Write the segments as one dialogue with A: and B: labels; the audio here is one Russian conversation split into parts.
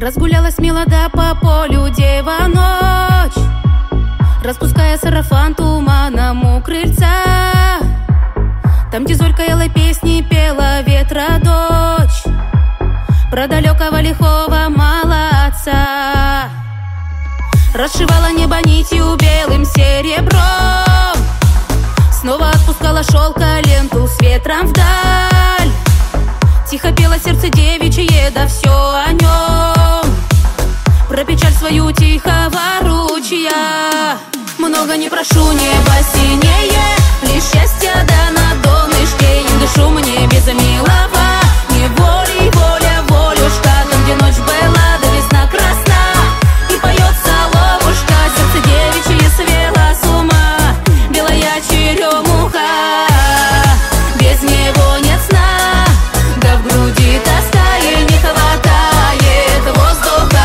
A: Разгулялась милода по полю дева ночь, распуская сарафан туманом у крыльца. Там, где Золька елой песни пела ветра дочь, про далекого лихого молодца. Расшивала небо нитью белым серебром, снова отпускала шелка ленту с ветром вдаль. Тихо пело сердце девичье, да все о нем, про печаль свою тихого ручья. Много не прошу, небо синее, лишь счастья да на донышке. Не дышу мне без милого, не волей воля волюшка. Там, где ночь была, да весна красна, и поет соловушка. Сердце девичье свело с ума белая черемуха. Без него нет сна, да в груди тоска, ей не хватает воздуха.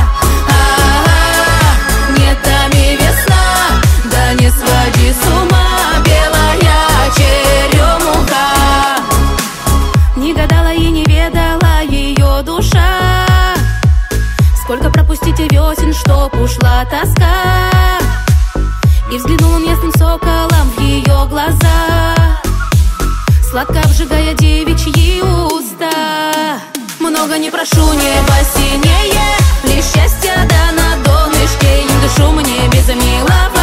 A: Нет там и весна, да не своди с ума белая черемуха. Не гадала и не ведала ее душа, сколько пропустите весен, чтоб ушла тоска. И взглянул он ясным соколом в ее глаза, сладко обжигая девичьи уста. Много не прошу, небо синее, лишь счастья да на донышке. Не дышу мне без милого,